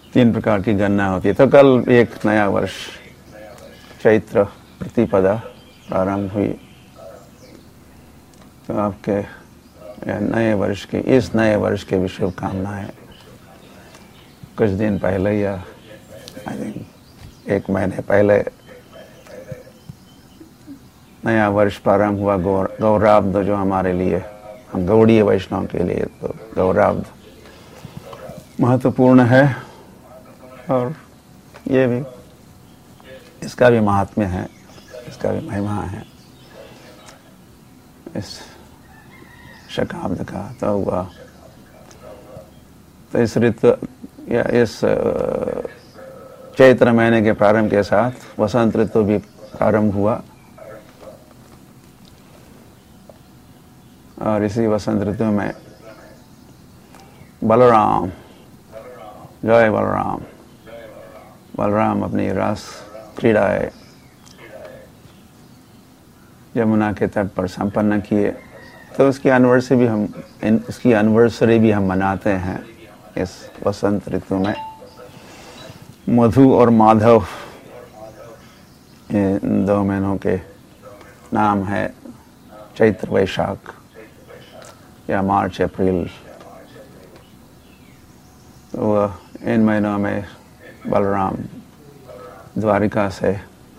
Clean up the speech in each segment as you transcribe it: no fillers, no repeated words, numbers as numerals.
तीन प्रकार की गणना होती है। तो कल एक नया वर्ष चैत्र प्रतिपदा प्रारंभ हुई। तो आपके नए वर्ष की, इस नए वर्ष के भी शुभकामनाएं। कुछ दिन पहले या आई थिंक 1 महीने पहले नया वर्ष प्रारंभ हुआ। गौराब्द जो हमारे लिए, हम गौड़ीय वैष्णव के लिए तो गौराब्द महत्वपूर्ण है। और ये भी, इसका भी महात्म्य है, इसका भी महिमा है। इस शकाब्द का तो हुआ, तो इस ऋतु या इस चैत्र महीने के प्रारंभ के साथ वसंत ऋतु भी प्रारंभ हुआ। और इसी वसंत ऋतु में बलराम, जय बलराम, बलराम अपनी रास क्रीड़ाएं यमुना के तट पर संपन्न किए। तो उसकी एनिवर्सरी भी हम मनाते हैं इस वसंत ऋतु में। मधु और माधव, ये 2 महीनों के नाम है। चैत्र वैशाख या मार्च अप्रैल, तो इन महीनों में बलराम द्वारिका से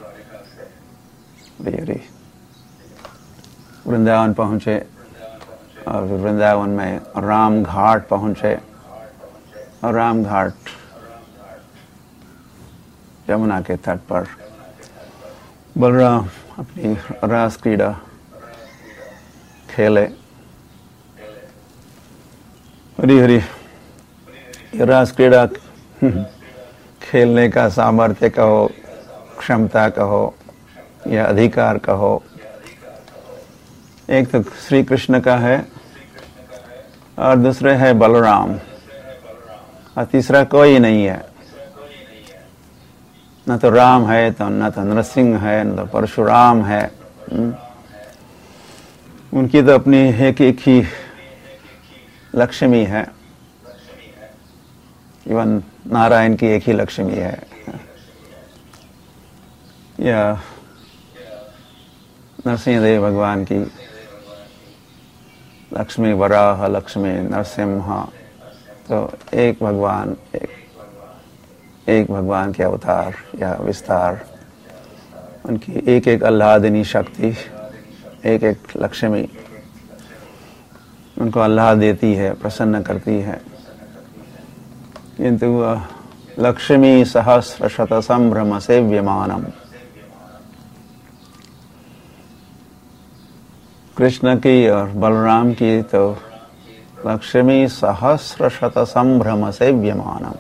वृंदावन पहुँचे और वृंदावन में राम घाट पहुँचे। और राम घाट यमुना के तट पर बलराम अपनी रास क्रीड़ा खेले। हरी हरी, रास क्रीड़ा खेलने का सामर्थ्य कहो, क्षमता कहो या अधिकार कहो, एक तो श्री कृष्ण का है और दूसरे है बलराम, और तीसरा कोई नहीं है। न तो राम है, तो न तो नरसिंह है, न तो परशुराम है। उनकी तो अपनी एक ही लक्ष्मी है। इवन नारायण की एक ही लक्ष्मी है। या नरसिंहदेव भगवान की लक्ष्मी वराह, लक्ष्मी नरसिम्हा। तो एक भगवान, एक भगवान के अवतार या विस्तार, उनकी एक एक आह्लादिनी शक्ति, एक एक लक्ष्मी उनको आह्लाद देती है, प्रसन्न करती है। किंतु लक्ष्मी सहस्र शत संभ्रम सेव्यमानम, कृष्ण की और बलराम की तो लक्ष्मी सहस्र शत संभ्रम सेव्यमानम।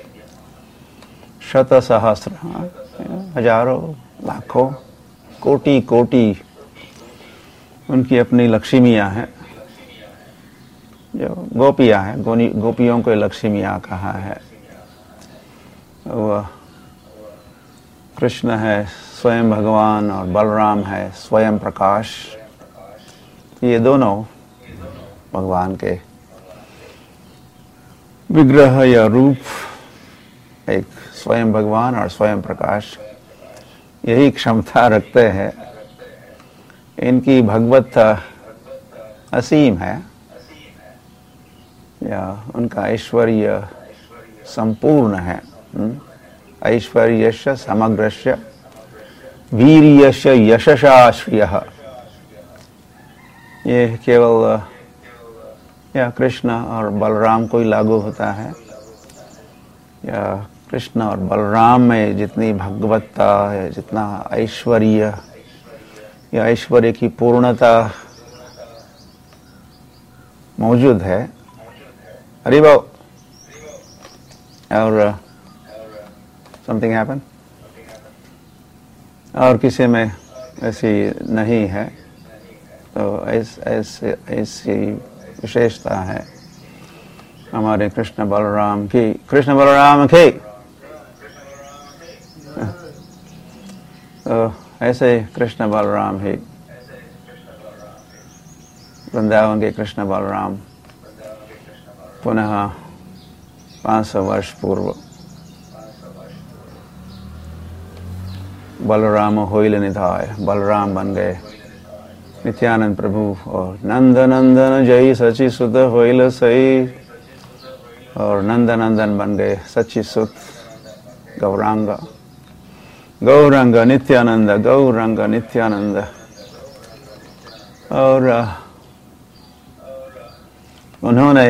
शत सहस्र, हजारों, लाखों, कोटि कोटि उनकी अपनी लक्ष्मियां हैं। जो गोपियां हैं, गोपियों को लक्ष्मियां कहा है। वह कृष्ण है स्वयं भगवान और बलराम है स्वयं प्रकाश। ये दोनों भगवान के विग्रह या रूप, एक स्वयं भगवान और स्वयं प्रकाश, यही क्षमता रखते हैं। इनकी भगवत्ता असीम है, या उनका ऐश्वर्य संपूर्ण है। ऐश्वर्यस्य समग्रस्य वीर्यस्य यशसाश्रियः। ये केवल या कृष्ण और बलराम को ही लागू होता है, या कृष्ण और बलराम में जितनी भगवत्ता है, जितना ऐश्वर्य या ऐश्वर्य की पूर्णता मौजूद है। हरि बोल। और समथिंग हैपन, और किसी में ऐसी नहीं है। तो ऐसी विशेषता है हमारे कृष्ण बलराम की। कृष्ण बलराम की। तो ऐसे कृष्ण बलराम ही, वृंदावन के कृष्ण बलराम पुनः 500 वर्ष पूर्व बलराम होइल निधाय, बलराम बन गए नित्यानंद प्रभु। और नंद नंदन जय सची सुत होइल सई, और नंद नंदन बन गए सची सुत गौरांग। गौरांग नित्यानंद, गौरांग नित्यानंद। और उन्होंने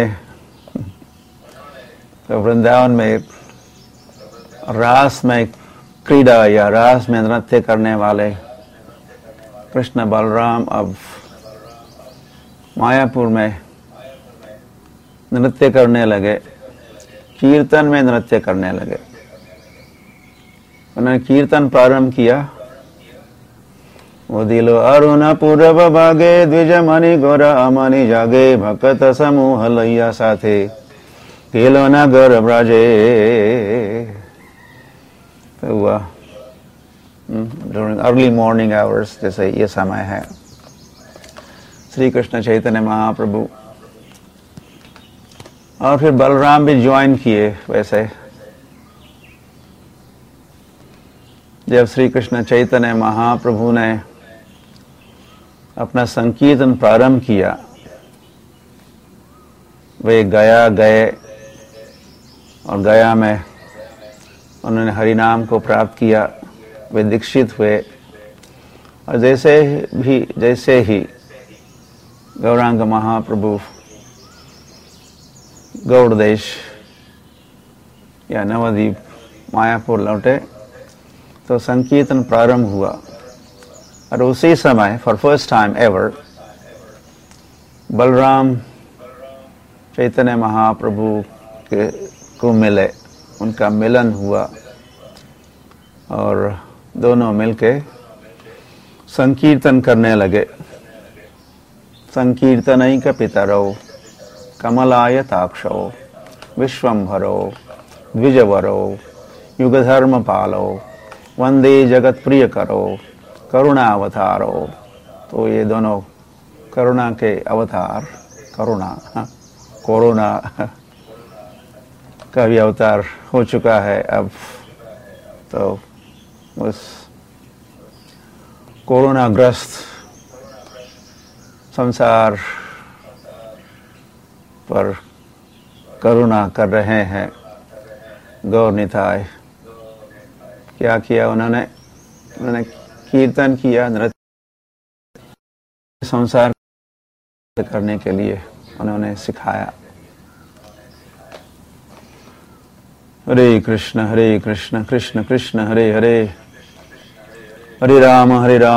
वृंदावन में रास में क्रीड़ा या रास में नृत्य करने वाले कृष्ण बलराम अब मायापुर में नृत्य करने लगे, कीर्तन में नृत्य करने लगे। उन्होंने कीर्तन प्रारंभ किया। उदिलो अरुण पूर्व भागे, द्विज मणि गोरा मणि जागे, भक्त समूह लैया साथे, केलो नगर ब्राजे। तो हुआ ड्यूरिंग अर्ली मॉर्निंग आवर्स, जैसे ये समय है। श्री कृष्ण चैतन्य महाप्रभु और फिर बलराम भी ज्वाइन किए। वैसे जब श्री कृष्ण चैतन्य महाप्रभु ने अपना संकीर्तन प्रारंभ किया, वे गया गए और गया में उन्होंने हरिनाम को प्राप्त किया, वे दीक्षित हुए। और जैसे ही गौरांग महाप्रभु गौड़ देश या नवद्वीप मायापुर लौटे तो संकीर्तन प्रारंभ हुआ। और उसी समय for first time ever Balram Chaitanya Mahaprabhu को मिले, उनका मिलन हुआ और दोनों मिलके संकीर्तन करने लगे। संकीर्तनैक पितरौ कमलायताक्षौ, विश्वम्भरो द्विजवरो युगधर्म पालो, वंदे जगत प्रिय करो, करुणावतारो। तो ये दोनों करुणा के अवतार, कोरोना का भी अवतार हो चुका है अब। तो उस कोरोना ग्रस्त संसार पर करुणा कर रहे हैं गौर निताय। क्या किया उन्होंने कीर्तन किया, नृत्य, संसार करने के लिए उन्होंने सिखाया। हरे कृष्ण कृष्ण कृष्ण हरे हरे, हरे राम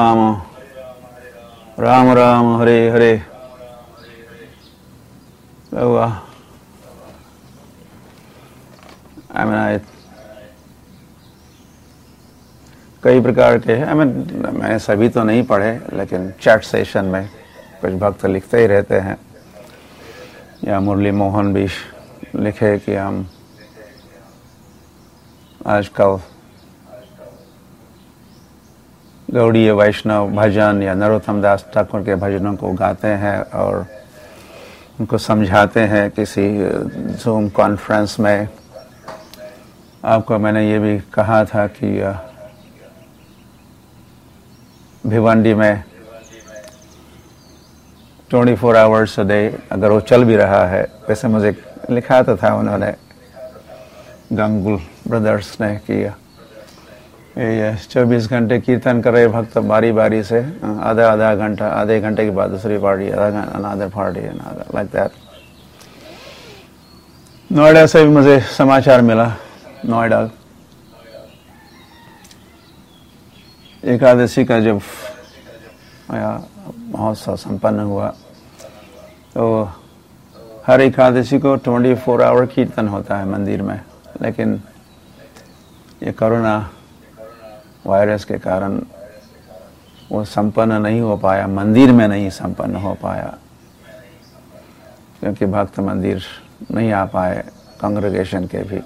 राम राम हरे हरे। कई प्रकार के हैं। मैंने सभी तो नहीं पढ़े, लेकिन चैट सेशन में कुछ भक्त लिखते ही रहते हैं। या मुरली मोहन भी लिखे कि हम आजकल गौड़ीय वैष्णव भजन या नरोत्तम दास ठाकुर के भजनों को गाते हैं और उनको समझाते हैं किसी जूम कॉन्फ्रेंस में। आपको मैंने ये भी कहा था कि भिवंडी में 24 आवर्स अ डे अगर वो चल भी रहा है, वैसे मुझे लिखा तो था उन्होंने, गंगुल ब्रदर्स ने किया, ये 24 घंटे कीर्तन कर रहे भक्त बारी बारी से, आधा घंटा, आधे घंटे के बाद दूसरी party, another party, like that. Noida से भी मुझे समाचार मिला। नोएडा एकादशी का जब महोत्सव संपन्न हुआ तो हर एकादशी को 24 आवर कीर्तन होता है मंदिर में, लेकिन ये कोरोना वायरस के कारण वो संपन्न नहीं हो पाया, मंदिर में नहीं संपन्न हो पाया, क्योंकि भक्त मंदिर नहीं आ पाए, कांग्रेगेशन के भी।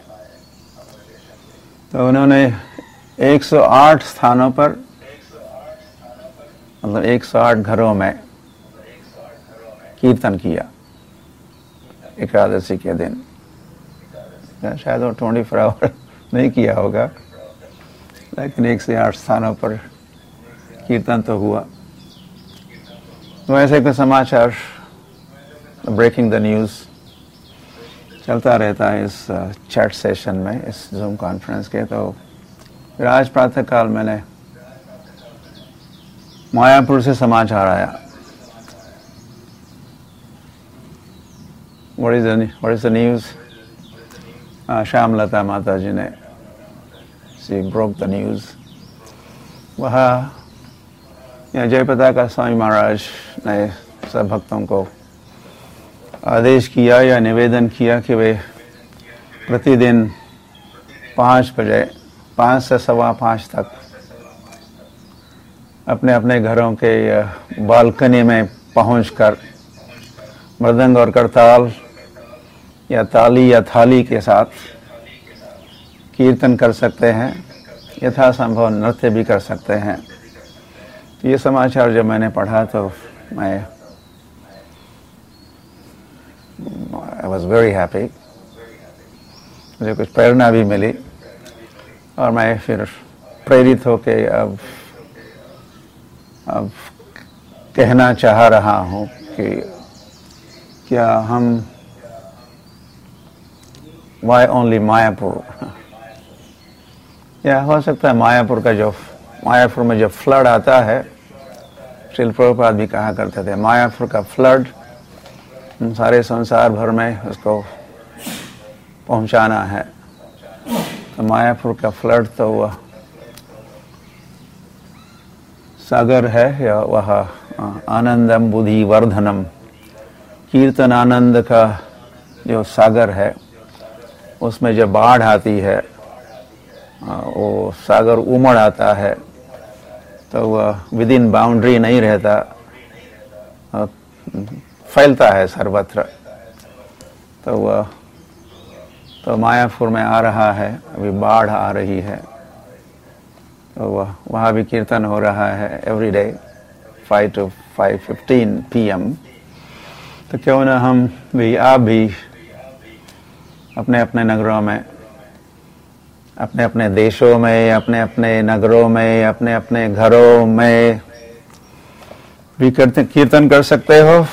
तो उन्होंने 108 स्थानों पर, मतलब 108 घरों में कीर्तन किया एकादशी के दिन। शायद वो 24 आवर नहीं किया होगा, लेकिन 1 से 8 स्थानों पर कीर्तन तो हुआ। तो ऐसे के समाचार, ब्रेकिंग द न्यूज़ चलता रहता है इस चैट सेशन में, इस जूम कॉन्फ्रेंस के। तो फिर आज प्रातःकाल मैंने मायापुर से समाचार आया। What is the news? श्यामलता माता जी ने she broke the news। वह जय पताका स्वामी महाराज ने सब भक्तों को आदेश किया या निवेदन किया कि वे प्रतिदिन 5 बजे 5 से 5:15 तक अपने अपने घरों के बालकनी में पहुंचकर मृदंग और करताल या ताली या थाली के साथ कीर्तन कर सकते हैं, यथासंभव नृत्य भी कर सकते हैं। ये समाचार जब मैंने पढ़ा तो I was very happy। मुझे कुछ प्रेरणा भी मिली और मैं फिर प्रेरित होके अब कहना चाह रहा हूँ कि क्या हम Why only मायापुर? या हो सकता है मायापुर में जब फ्लड आता है, श्रील प्रभुपाद भी कहा करते थे मायापुर का फ्लड सारे संसार भर में उसको पहुंचाना है। तो मायापुर का फ्लड तो वह सागर है, या वह आनंदम बुद्धि वर्धनम कीर्तन आनंद का जो सागर है, उसमें जब बाढ़ आती है, वो सागर उमड़ आता है, तो वह विद इन बाउंड्री नहीं रहता, फैलता है सर्वत्र। तो मायापुर में आ रहा है, अभी बाढ़ आ रही है, तो वहाँ भी कीर्तन हो रहा है एवरी डे 5 to 5:15 PM। तो क्यों ना हम भी, आप भी अपने अपने नगरों में, अपने अपने देशों में, अपने अपने नगरों में, अपने अपने घरों में भी कीर्तन कर सकते हो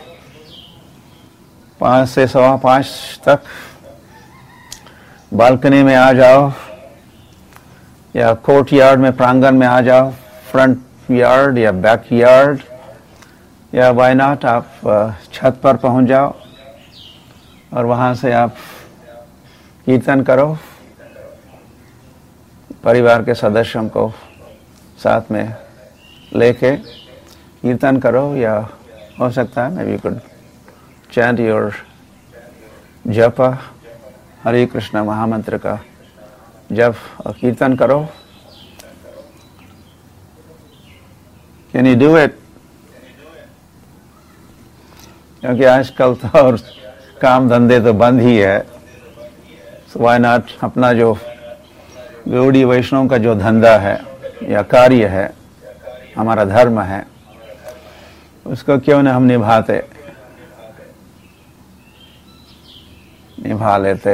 5 से 5:15 तक। बालकनी में आ जाओ या कोर्ट यार्ड में, प्रांगण में आ जाओ, फ्रंट यार्ड या बैक यार्ड, या वाई नॉट आप छत पर पहुंच जाओ और वहां से आप कीर्तन करो, परिवार के सदस्यों को साथ में लेके कीर्तन करो। या हो सकता है may be could chant your jap, Hare Krishna महामंत्र का जप और कीर्तन करो। Can you do it? क्योंकि आजकल तो और काम धंधे तो बंद ही है, सो व्हाई नॉट अपना जो गौड़ी वैष्णव का जो धंधा है या कार्य है, हमारा धर्म है, उसको क्यों न हम निभा लेते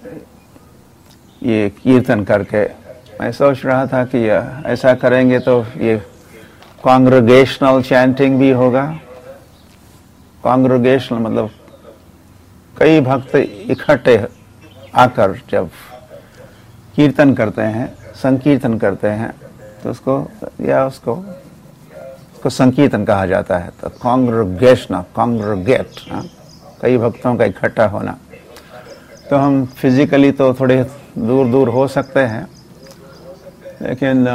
ये कीर्तन करके। मैं सोच रहा था कि ऐसा करेंगे तो ये कांग्रेगेशनल चैंटिंग भी होगा। कांग्रेगेशनल मतलब कई भक्त इकट्ठे आकर जब कीर्तन करते हैं, संकीर्तन करते हैं, तो उसको संकीर्तन कहा जाता है। तो कांग्रेगेशनल, कांग्रेगेट, कई भक्तों का इकट्ठा होना। तो हम फिजिकली तो थोड़े दूर दूर हो सकते हैं, लेकिन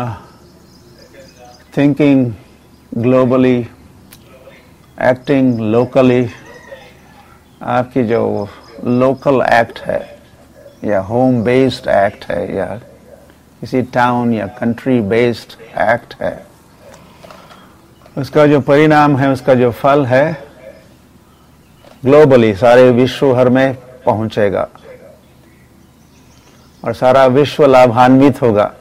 थिंकिंग ग्लोबली, एक्टिंग लोकली, आपकी जो लोकल एक्ट है या होम बेस्ड एक्ट है या किसी टाउन या कंट्री बेस्ड एक्ट है, उसका जो परिणाम है, उसका जो फल है, ग्लोबली सारे विश्व भर में पहुंचेगा और सारा विश्व लाभान्वित होगा।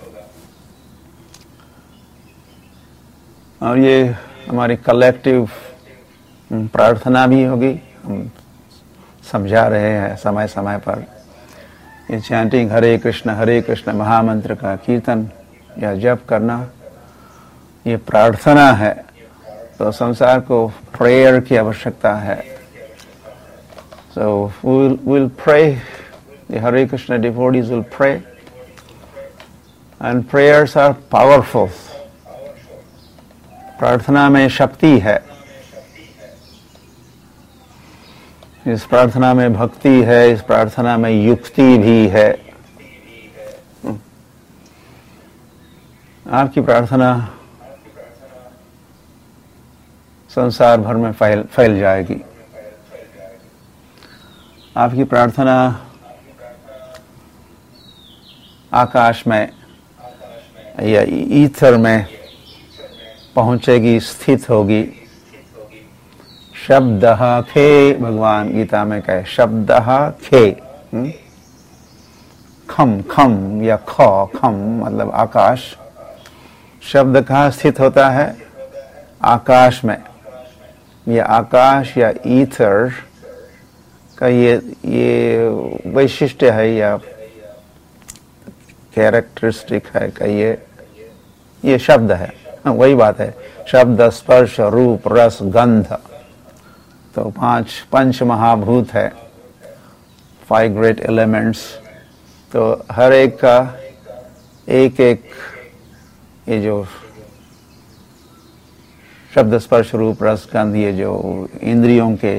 और ये हमारी कलेक्टिव प्रार्थना भी होगी। हम समझा रहे हैं समय समय पर ये चैंटिंग हरे कृष्ण महामंत्र का कीर्तन या जप करना ये प्रार्थना है, तो संसार को प्रेयर की आवश्यकता है. So we'll pray. The Hare Krishna devotees will pray, and prayers are powerful. प्रार्थना में शक्ति है. इस प्रार्थना में भक्ति है, इस प्रार्थना में युक्ति भी है. आपकी प्रार्थना संसार भर में फैल जाएगी. आपकी प्रार्थना आकाश में या ईथर में पहुंचेगी, स्थित होगी. शब्दः खे, भगवान गीता में कहे शब्दः खे. खम, खम या ख, खम मतलब आकाश. शब्द कहाँ स्थित होता है? आकाश में. ये आकाश या ईथर का ये वैशिष्ट्य है या कैरेक्टरिस्टिक है का ये शब्द है. वही बात है. शब्द, स्पर्श, रूप, रस, गंध. तो पंच महाभूत है, 5 ग्रेट एलिमेंट्स. तो हर एक का एक ये जो शब्द, स्पर्श, रूप, रस, गंध, ये जो इंद्रियों के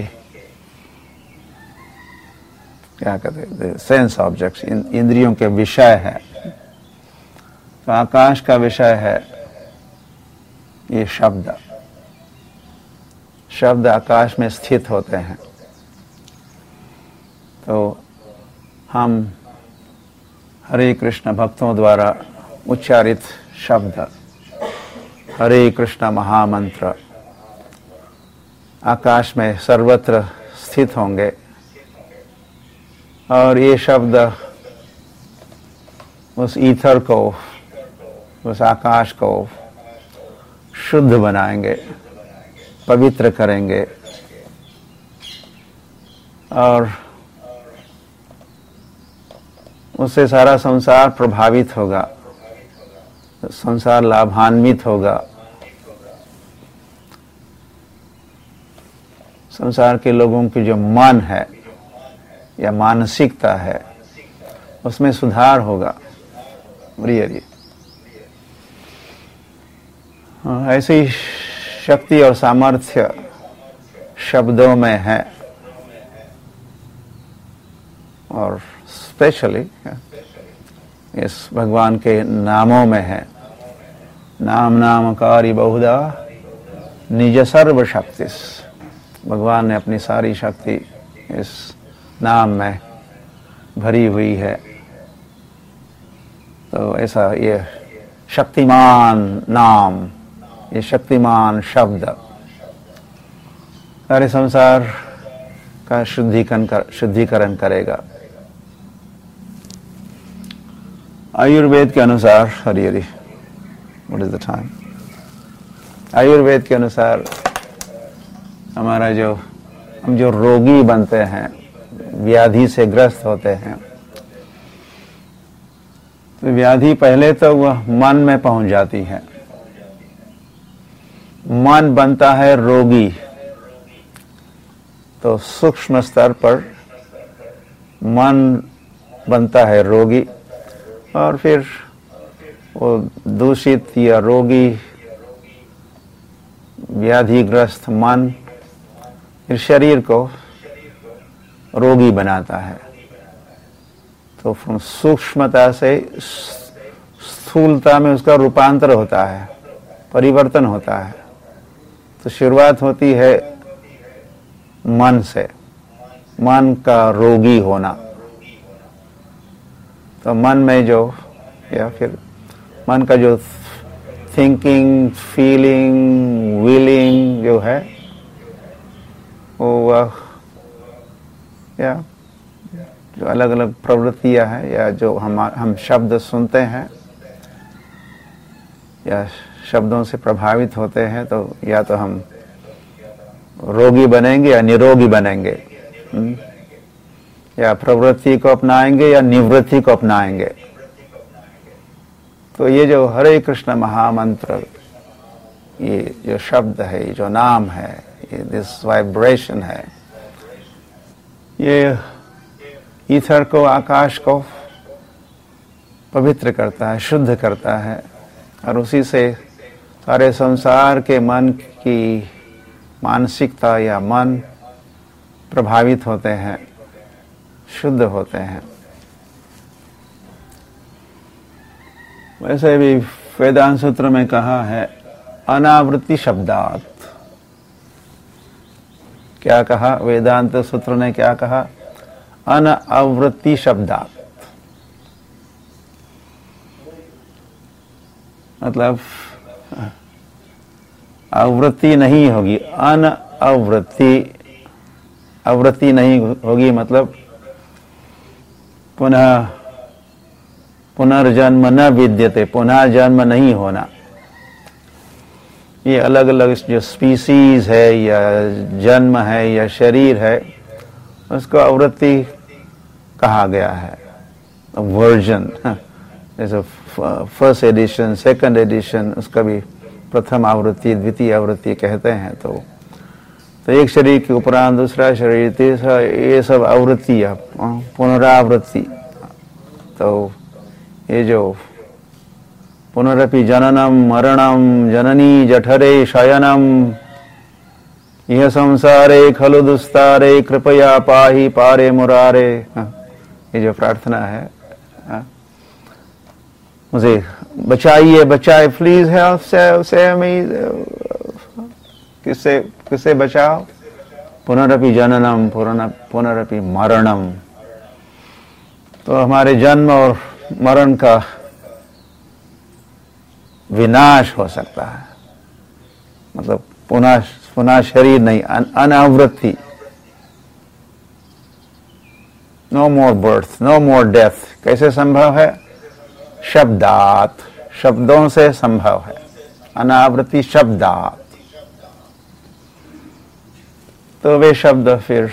क्या कहते हैं, सेंस ऑब्जेक्ट्स, इंद्रियों के विषय है. तो आकाश का विषय है ये शब्द. शब्द आकाश में स्थित होते हैं. तो हम हरे कृष्ण भक्तों द्वारा उच्चारित शब्द हरे कृष्ण महामंत्र आकाश में सर्वत्र स्थित होंगे, और ये शब्द उस ईथर को, उस आकाश को शुद्ध बनाएंगे, पवित्र करेंगे, और उससे सारा संसार प्रभावित होगा, संसार लाभान्वित होगा. संसार के लोगों की जो मन है या मानसिकता है उसमें सुधार होगा. रियली ऐसी शक्ति और सामर्थ्य शब्दों में है, और स्पेशली इस भगवान के नामों में है. नाम नामकारी बहुधा निज सर्व शक्तिस. भगवान ने अपनी सारी शक्ति इस नाम में भरी हुई है. तो ऐसा ये शक्तिमान नाम, ये शक्तिमान शब्द सारे संसार का शुद्धिकरण करेगा. आयुर्वेद के अनुसार, Hari what is the time? Ayurveda के अनुसार हमारा हम जो रोगी बनते हैं, व्याधि से ग्रस्त होते हैं, तो व्याधि पहले तो वह मन में पहुंच जाती है. मन बनता है रोगी. तो सूक्ष्म स्तर पर मन बनता है रोगी, और फिर वो दूषित या रोगी व्याधिग्रस्त मन फिर शरीर को रोगी बनाता है. तो सूक्ष्मता से स्थूलता में उसका रूपांतर होता है, परिवर्तन होता है. तो शुरुआत होती है मन से, मन का रोगी होना. तो मन में या फिर मन का जो थिंकिंग, फीलिंग, विलिंग जो है, वो या जो अलग अलग प्रवृत्तियां हैं, या जो हम शब्द सुनते हैं या शब्दों से प्रभावित होते हैं, तो या तो हम रोगी बनेंगे या निरोगी बनेंगे. या प्रवृत्ति को अपनाएंगे या निवृत्ति को अपनाएंगे. तो ये जो हरे कृष्ण महामंत्र, ये जो शब्द है, ये जो नाम है, ये दिस वाइब्रेशन है, ये ईथर को, आकाश को पवित्र करता है, शुद्ध करता है, और उसी से सारे संसार के मन की मानसिकता या मन प्रभावित होते हैं, शुद्ध होते हैं। वैसे भी वेदांत सूत्र में कहा है अनावृत्ति शब्दात। क्या कहा वेदांत सूत्र ने? क्या कहा? अनावृत्ति शब्दात, मतलब आवृत्ति नहीं होगी, अनावृत्ति, आवृत्ति नहीं होगी मतलब पुनः पुनर्जन्म न विद्यते, पुनः जन्म नहीं होना। ये अलग अलग जो स्पीसीज है या जन्म है या शरीर है, उसको आवृत्ति कहा गया है, वर्जन। जैसे फर्स्ट एडिशन, सेकंड एडिशन, उसका भी प्रथम आवृत्ति, द्वितीय आवृत्ति कहते हैं। तो एक शरीर के उपरांत दूसरा शरीर, तीसरा, ये सब आवृत्ति, पुनरावृत्ति। तो ये जो पुनरपि जननम मरणम जननी जठरे शयनम यह संसारे खलु दुस्तारे कृपया पाहि पारे मुरारे, ये जो प्रार्थना है, मुझे बचाइए, बचाए, प्लीज हेल्प, सेव मी। किससे बचाओ? पुनरपि जननम पुनरपि मरणम। तो हमारे जन्म और मरण का विनाश हो सकता है, मतलब पुनः शरीर नहीं, अनावृत्ति। No more birth, no more death. कैसे संभव है? शब्दात, शब्दों से संभव है। अनावृत्ति शब्दात। तो वे शब्द फिर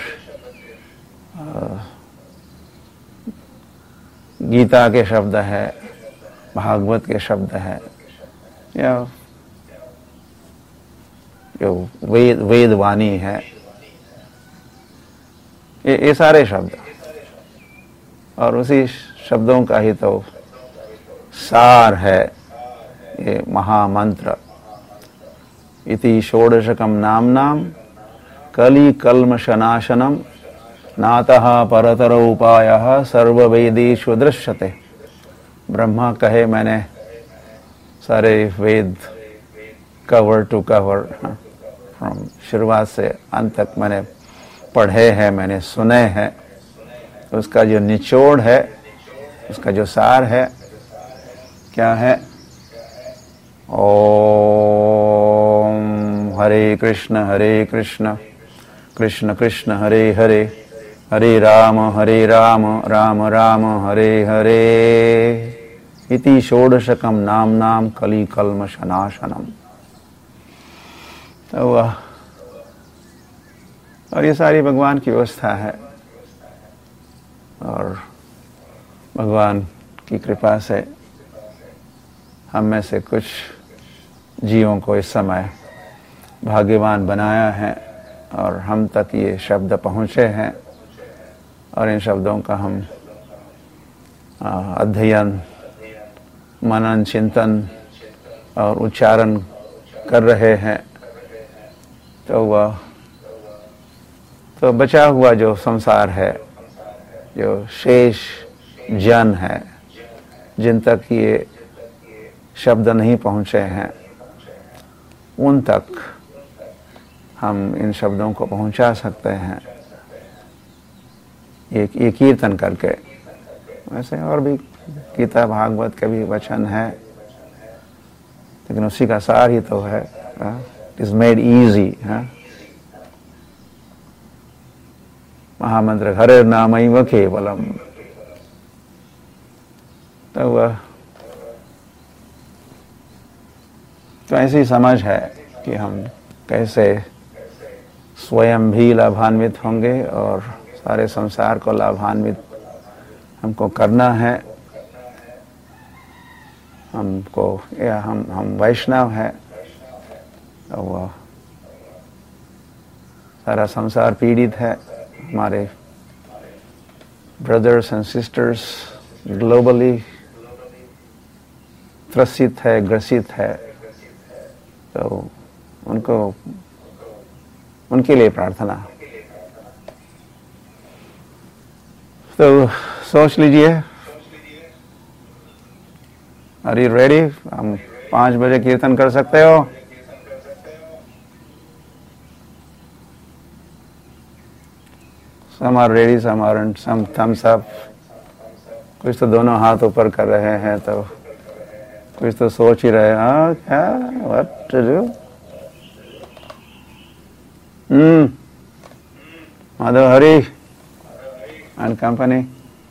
गीता के शब्द है, भागवत के शब्द है, या जो वेद वाणी है, ये सारे शब्द, और उसी शब्दों का ही तो सार है ये महामंत्र। इति षोडशकम नाम्नाम कलि कल्मषनाशनम नातः परतर उपायः सर्ववेदेषु दृश्यते। ब्रह्मा कहे मैंने सारे Veda cover to cover, from शुरुआत से अंत तक मैंने पढ़े हैं, मैंने सुने हैं। उसका जो निचोड़ है, उसका जो सार है, क्या है? ओम हरे कृष्ण कृष्ण कृष्ण हरे हरे, हरे राम राम राम हरे हरे। इति षोडशकम नाम्नाम कलि कल्मषनाशनम। तो और ये सारी भगवान की व्यवस्था है, और भगवान की कृपा से हम में से कुछ जीवों को इस समय भाग्यवान बनाया है, और हम तक ये शब्द पहुँचे हैं, और इन शब्दों का हम अध्ययन, मनन, चिंतन और उच्चारण कर रहे हैं। तो बचा हुआ जो संसार है, जो शेष जन है, जिन तक ये शब्द नहीं पहुँचे हैं, उन तक हम इन शब्दों को पहुँचा सकते हैं ये कीर्तन करके। वैसे और भी गीता भागवत के भी वचन है, लेकिन उसी का सार ही तो है। It is made easy. महामंत्र हरे नामैव केवलम। तो ऐसी समझ है कि हम कैसे स्वयं भी लाभान्वित होंगे और सारे संसार को लाभान्वित हमको करना है। हमको या हम वैष्णव हैं, तो वो सारा संसार पीड़ित है। हमारे ब्रदर्स एंड सिस्टर्स ग्लोबली त्रसित है, ग्रसित है, तो उनको उनके लिए प्रार्थना। तो सोच लीजिए, आर यू रेडी? हम 5 बजे कीर्तन कर सकते हो? Some are ready, some aren't, some thumbs up. कुछ तो दोनों हाथ ऊपर कर रहे हैं, तो कुछ तो सोच ही रहे, हाँ क्या, what to do? Madhav Hari and company.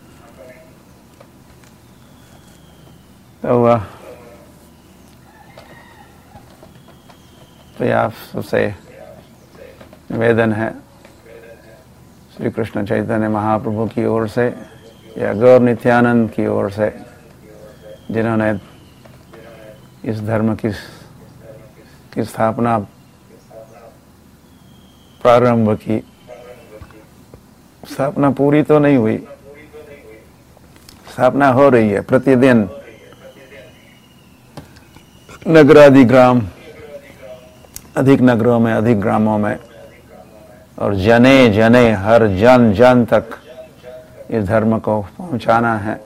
तो आप सबसे निवेदन है, श्री कृष्ण चैतन्य महाप्रभु की ओर से या गौर नित्यानंद की ओर से, जिन्होंने इस धर्म की स्थापना प्रारंभ की। स्थापना पूरी तो नहीं हुई, स्थापना हो रही है प्रतिदिन। नगरादि ग्राम, अधिक नगरों में, अधिक ग्रामों में, और जने जने हर जन जन तक इस धर्म को पहुंचाना है।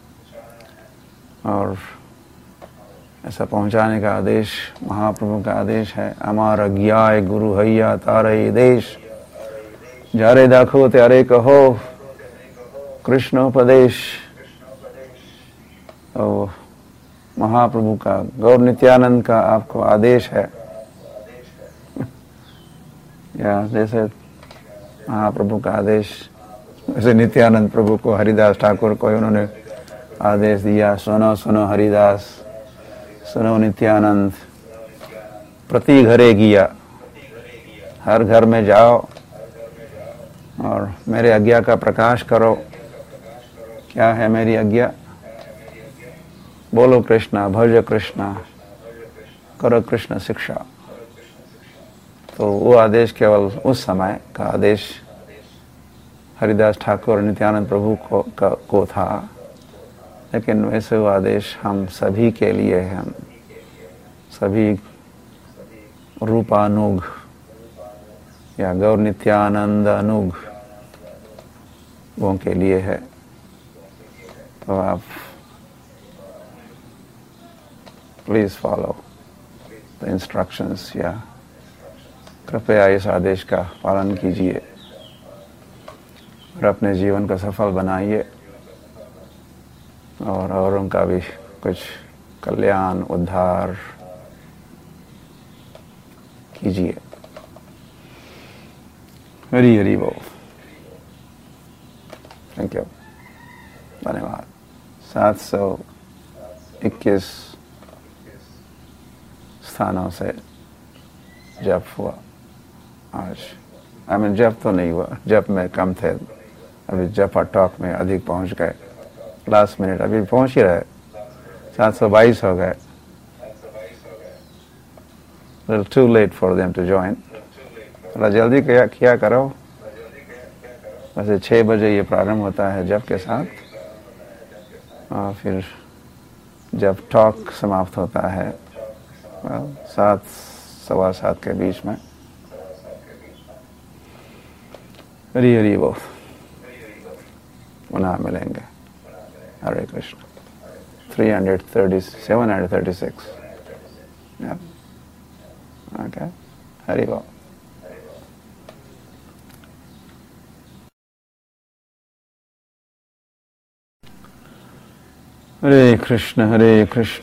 और ऐसा पहुंचाने का आदेश महाप्रभु का आदेश है। अमार ज्ञाय गुरु हैया तारे देश, जारे दाखो त्यारे कहो कृष्णोपदेश। तो महाप्रभु का, गौर नित्यानंद का आपको आदेश है, या जैसे महाप्रभु का आदेश, वैसे नित्यानंद प्रभु को, हरिदास ठाकुर को उन्होंने आदेश दिया, सुनो सुनो हरिदास, सुनो नित्यानंद, प्रति घरे गिया, हर घर में जाओ और मेरे आज्ञा का प्रकाश करो। क्या है मेरी आज्ञा? बोलो कृष्णा, भजो कृष्णा, करो कृष्ण शिक्षा। तो वो आदेश केवल उस समय का आदेश हरिदास ठाकुर और नित्यानंद प्रभु को था, लेकिन वैसे वो आदेश हम सभी के लिए है। हम सभी रूपानुग या गौर नित्यानंद अनुग वो के लिए है। तो आप प्लीज फॉलो द इंस्ट्रक्शंस, या कृपया इस आदेश का पालन कीजिए और अपने जीवन को सफल बनाइए, और औरों का भी कुछ कल्याण उद्धार कीजिए। हरि हरि बोल। थैंक यू, धन्यवाद। 721 स्थानों से जप हुआ आज। जप तो नहीं हुआ, जप में कम थे, अभी जप और टॉक में अधिक पहुंच गए। लास्ट मिनट अभी पहुंच ही रहे, 722 हो गए। Little too late for them to join. थोड़ा जल्दी किया करो। वैसे 6 बजे ये प्रारंभ होता है जप के साथ, और फिर जब टॉक समाप्त होता है 7 सवा 7 के बीच में। हरि हरि बोल। पुनः मिलेंगे। हरे कृष्ण। 736। Yeah. Okay. हरि बोल। हरे कृष्ण हरे कृष्ण।